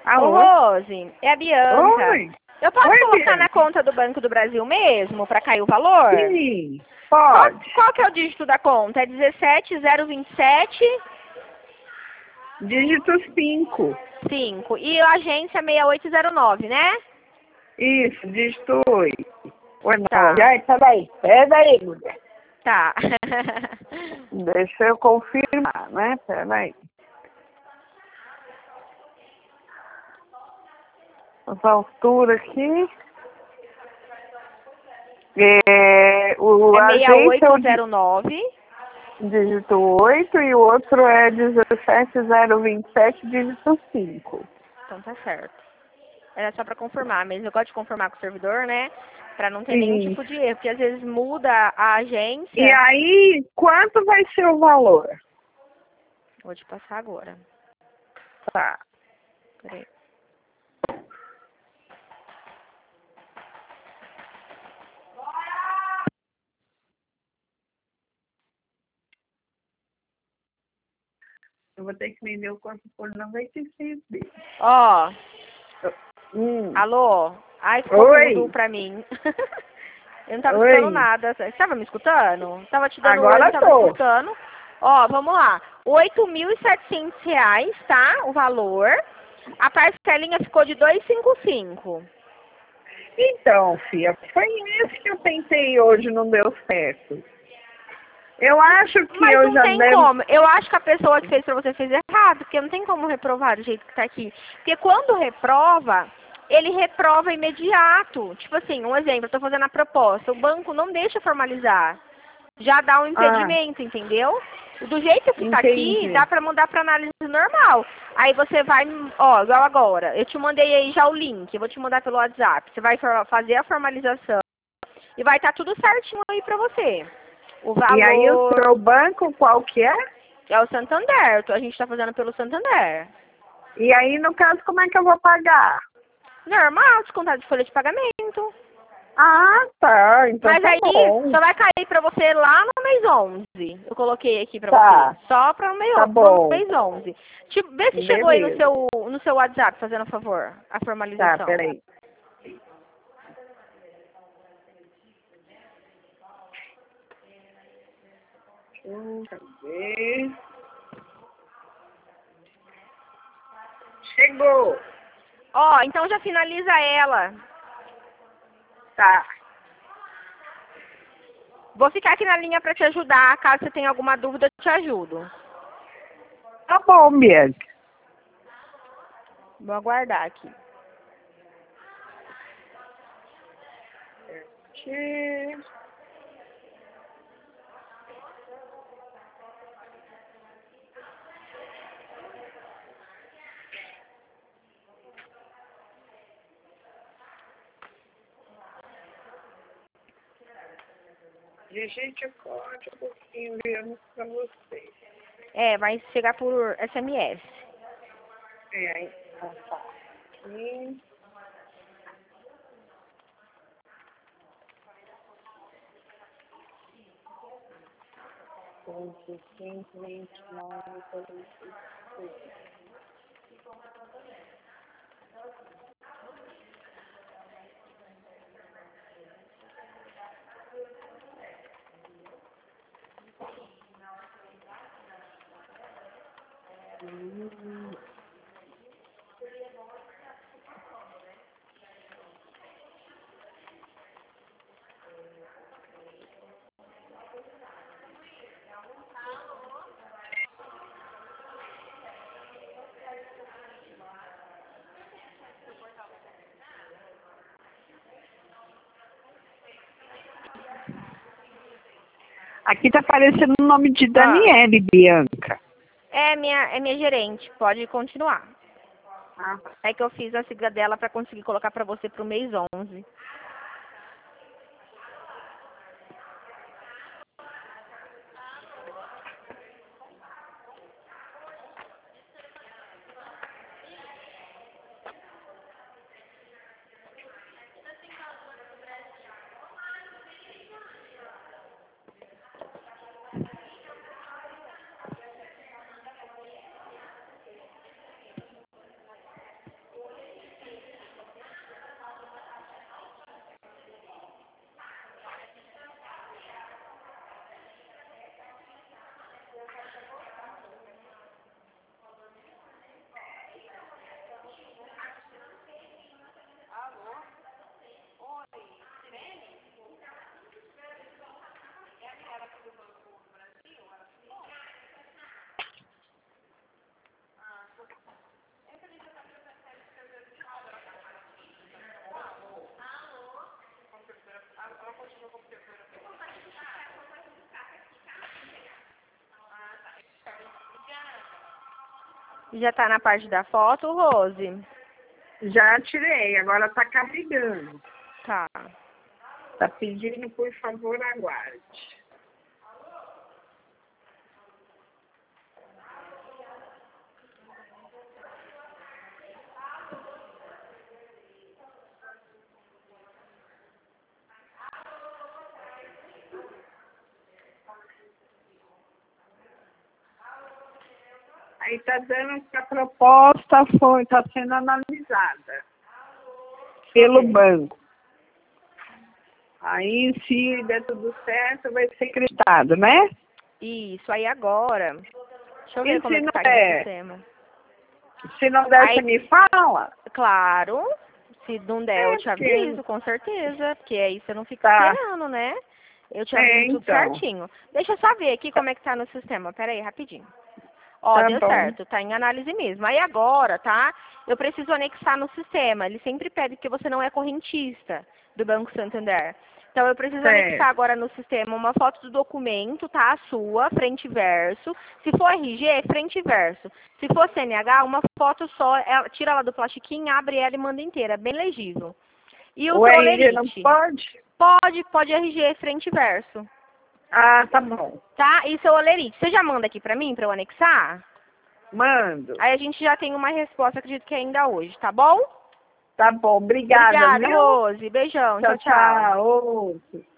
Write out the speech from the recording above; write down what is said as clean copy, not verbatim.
Ô, Alô? Rose, é a Bianca. Oi. Eu posso Oi, colocar na Bianca. conta do Banco do Brasil mesmo, para cair o valor? Sim, Qual, pode. qual que é o dígito da conta? É 17027 Dígito 5. 5. E a agência 6809, né? Isso, dígito 8. Ou Tá, 9. Ai, peraí, mulher. tá. Deixa eu confirmar, né? Peraí. As alturas aqui. O É agente é o 6809. dígito 8 e o outro é 17027, dígito 5. Então tá certo. Era só para confirmar mesmo. Eu gosto de confirmar com o servidor, né? Para não ter nenhum Sim. tipo de erro. Porque às vezes muda a agência. E aí, quanto vai ser o valor? Vou te passar agora. Tá. Peraí. Eu vou ter que vender o corpo por 96 vezes. Ó, Hum. alô? Ai, ficou Oi. mudo pra mim. Eu não tava escutando Oi. nada. Você tava me escutando? Tava te dando oi, Agora não tava tô. escutando. Ó, vamos lá. R$ 8.700, tá? O valor. A parcelinha ficou de 255. Então, filha, foi isso que eu tentei hoje, não deu certo. Eu acho que Mas eu não já tem devo... como. Eu acho que a pessoa que fez pra você fez errado, porque não tem como reprovar do jeito que tá aqui. Porque quando reprova, ele reprova imediato. Tipo assim, um exemplo, eu tô fazendo a proposta, o banco não deixa formalizar. Já dá um Ah, impedimento, entendeu? Do jeito que tá aqui, entendi. dá pra mandar pra análise normal. Aí você vai, ó, igual agora, eu te mandei aí já o link, eu vou te mandar pelo WhatsApp. Você vai fazer a formalização e vai estar tudo certinho aí pra você. O E aí o valor seu banco, qual que é? é o Santander, a gente tá fazendo pelo Santander. E aí, no caso, como é que eu vou pagar? Normal, descontado de folha de pagamento. Ah, tá. Então Mas tá aí bom. só vai cair pra você lá no mês 11. Eu coloquei aqui pra Tá, você. Só pra tá no bom. mês 11. Tipo, vê se chegou aí Beleza. no seu WhatsApp, fazendo um favor, a Tá, formalização. peraí. Deixa eu ver. Chegou. Ó, então já finaliza ela. Tá. Vou ficar aqui na linha pra te ajudar. Caso você tenha alguma dúvida, eu te ajudo. Tá bom, Bianca. Vou aguardar aqui. Aqui. Digite o código que enviamos para você. É, vai chegar por SMS. É, aí, então tá. Aqui. 25, 29, 46. Aqui tá aparecendo o nome de Ah, Daniele, Bianca. é minha gerente. Pode continuar. Ah, É que eu fiz a sigla dela pra conseguir colocar pra você pro mês 11. Já tá na parte da foto, Rose? Já tirei, agora tá carregando. Tá. Tá pedindo, por favor, aguarde. Aí tá dando que a proposta tá sendo analisada pelo banco. Aí, se der tudo certo, vai ser creditado, né? Isso, aí agora. Deixa eu ver E como se é que não tá aqui no der? sistema. Se não der, Aí, você me fala? claro, se não der, eu te Porque aviso, com certeza. Porque aí você não fica tá. esperando, né? Eu te aviso tudo Então, certinho. Deixa eu só ver aqui como é que tá no sistema. Pera aí, rapidinho. Ó, tá deu bom. certo, tá em análise mesmo. Aí agora, tá? Eu preciso anexar no sistema. Ele sempre pede que você não é correntista do Banco Santander. Então eu preciso anexar Certo. agora no sistema uma foto do documento, tá? A sua, frente e verso. Se for RG, frente e verso. Se for CNH, uma foto só, tira ela do plastiquinho, abre ela e manda inteira, bem legível. E o O seu RG não olerite? pode? Pode RG, frente e verso. Ah, tá bom. Tá? E seu olerite? Você já manda aqui pra mim, pra eu anexar? Mando. Aí a gente já tem uma resposta, acredito que ainda hoje, tá bom? Tá bom. Obrigada, Obrigada, viu? Rose. Beijão. Tchau, Tchau, tchau. tchau.